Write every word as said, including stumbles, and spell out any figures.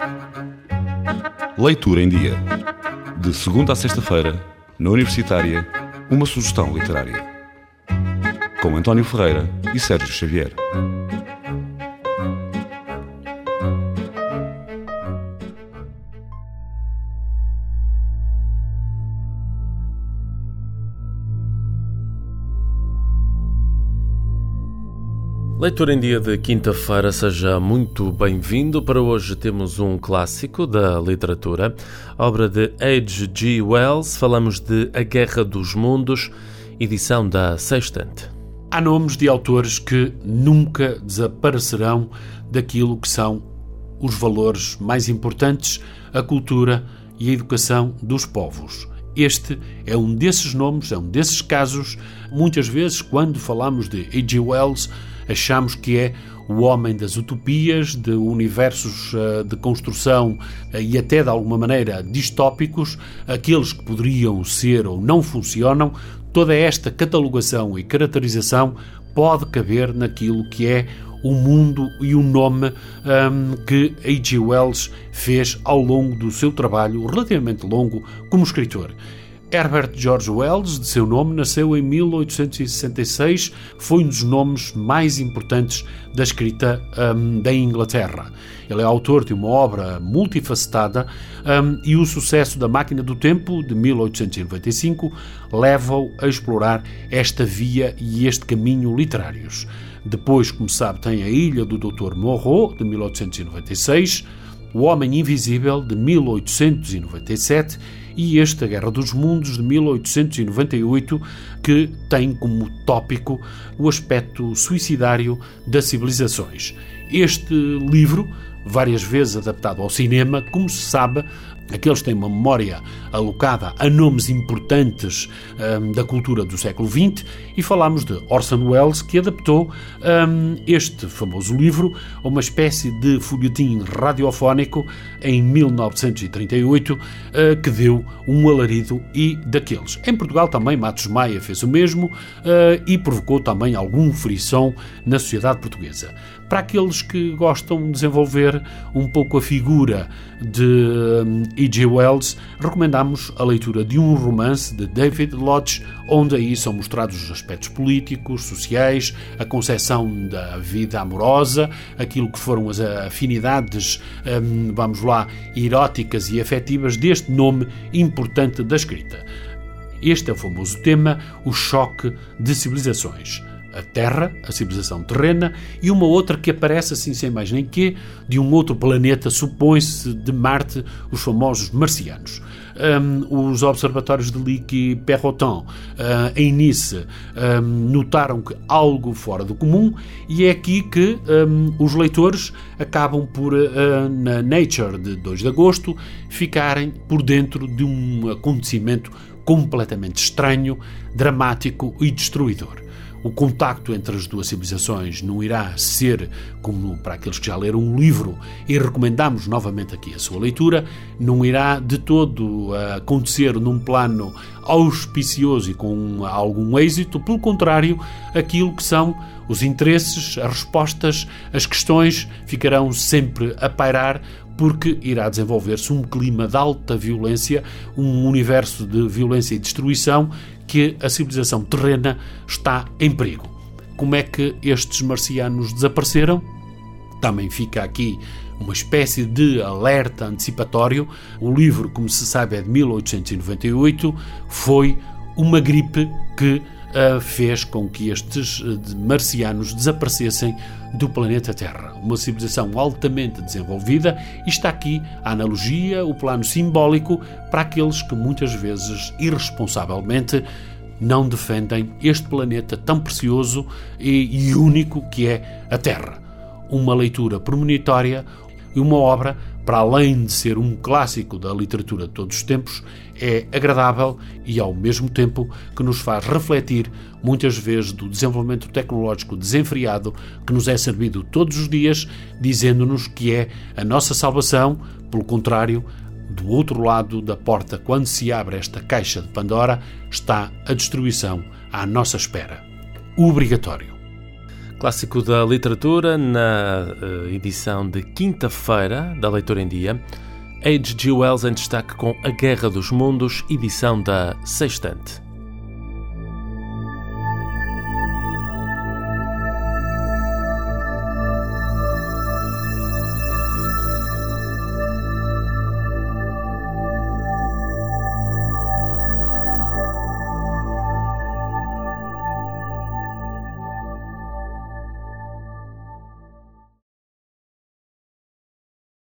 Leitura em Dia. De segunda a sexta-feira, na Universitária, uma sugestão literária. Com António Ferreira e Sérgio Xavier. Leitura em Dia de quinta-feira, seja muito bem-vindo. Para hoje temos um clássico da literatura, obra de H G Wells. Falamos de A Guerra dos Mundos, edição da Sextante. Há nomes de autores que nunca desaparecerão daquilo que são os valores mais importantes, a cultura e a educação dos povos. Este é um desses nomes, é um desses casos. Muitas vezes, quando falamos de H G Wells, achamos que é o homem das utopias, de universos de construção e até de alguma maneira distópicos, aqueles que poderiam ser ou não funcionam. Toda esta catalogação e caracterização pode caber naquilo que é o mundo e o nome um, que H G Wells fez ao longo do seu trabalho relativamente longo como escritor. Herbert George Wells, de seu nome, nasceu em mil oitocentos e sessenta e seis, foi um dos nomes mais importantes da escrita um, da Inglaterra. Ele é autor de uma obra multifacetada um, e o sucesso da Máquina do Tempo, de mil oitocentos e noventa e cinco, leva-o a explorar esta via e este caminho literários. Depois, como sabe, tem A Ilha do doutor Moreau, de mil oitocentos e noventa e seis, O Homem Invisível, de mil oitocentos e noventa e sete, e este A Guerra dos Mundos, de mil oitocentos e noventa e oito, que tem como tópico o aspecto suicidário das civilizações. Este livro, várias vezes adaptado ao cinema, como se sabe, aqueles têm uma memória alocada a nomes importantes um, da cultura do século vinte, e falamos de Orson Welles, que adaptou um, este famoso livro a uma espécie de folhetim radiofónico em mil novecentos e trinta e oito, uh, que deu um alarido e daqueles. Em Portugal também Matos Maia fez o mesmo uh, e provocou também algum frisson na sociedade portuguesa. Para aqueles que gostam de desenvolver um pouco a figura de H G Wells, recomendamos a leitura de um romance de David Lodge, onde aí são mostrados os aspectos políticos, sociais, a concepção da vida amorosa, aquilo que foram as afinidades, vamos lá, eróticas e afetivas deste nome importante da escrita. Este é o famoso tema, o choque de civilizações. A Terra, a civilização terrena, e uma outra que aparece assim sem mais nem quê, de um outro planeta, supõe-se de Marte, os famosos marcianos. Um, os observatórios de Lick e Perrotin, uh, em Nice, um, notaram que algo fora do comum, e é aqui que um, os leitores acabam por, uh, na Nature de dois de agosto, ficarem por dentro de um acontecimento completamente estranho, dramático e destruidor. O contacto entre as duas civilizações não irá ser, como para aqueles que já leram um livro, e recomendamos novamente aqui a sua leitura, não irá de todo acontecer num plano auspicioso e com algum êxito. Pelo contrário, aquilo que são os interesses, as respostas, as questões ficarão sempre a pairar, porque irá desenvolver-se um clima de alta violência, um universo de violência e destruição, que a civilização terrena está em perigo. Como é que estes marcianos desapareceram? Também fica aqui uma espécie de alerta antecipatório. O livro, como se sabe, é de mil oitocentos e noventa e oito, foi uma gripe que uh, fez com que estes uh, marcianos desaparecessem do planeta Terra. Uma civilização altamente desenvolvida, e está aqui a analogia, o plano simbólico para aqueles que muitas vezes, irresponsavelmente, não defendem este planeta tão precioso e, e único que é a Terra. Uma leitura premonitória e uma obra, para além de ser um clássico da literatura de todos os tempos, é agradável e, ao mesmo tempo, que nos faz refletir, muitas vezes, do desenvolvimento tecnológico desenfreado que nos é servido todos os dias, dizendo-nos que é a nossa salvação. Pelo contrário, do outro lado da porta, quando se abre esta caixa de Pandora, está a destruição à nossa espera. O obrigatório. Clássico da literatura, na edição de quinta-feira da Leitura em Dia, H G Wells em destaque com A Guerra dos Mundos, edição da Sextante.